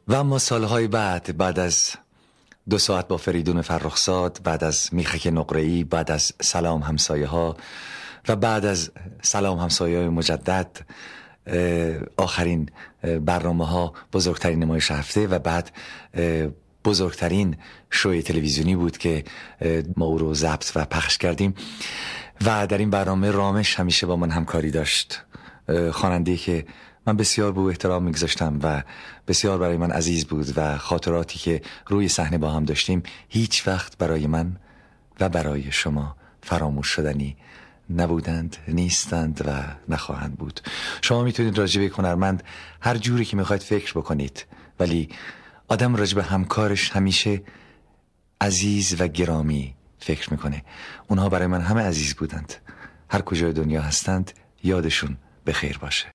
و اما سالهای بعد از 2 ساعت با فریدون فرخزاد، بعد از میخک نقره‌ای، بعد از سلام همسایه ها و بعد از سلام همسایه های مجدد، آخرین برنامه ها بزرگترین نمایش هفته و بعد بزرگترین شوی تلویزیونی بود که ما او رو ضبط و پخش کردیم. و در این برنامه رامش همیشه با من همکاری داشت، خواننده‌ای که من بسیار به او احترام میگذاشتم و بسیار برای من عزیز بود و خاطراتی که روی صحنه با هم داشتیم هیچ وقت برای من و برای شما فراموش شدنی نبودند، نیستند و نخواهند بود. شما میتونید راجع به هنرمند هر جوری که میخواید فکر بکنید، ولی آدم راجع به همکارش همیشه عزیز و گرامی فکر میکنه. اونها برای من همه عزیز بودند، هر کجای دنیا هستند یادشون بخیر باشه.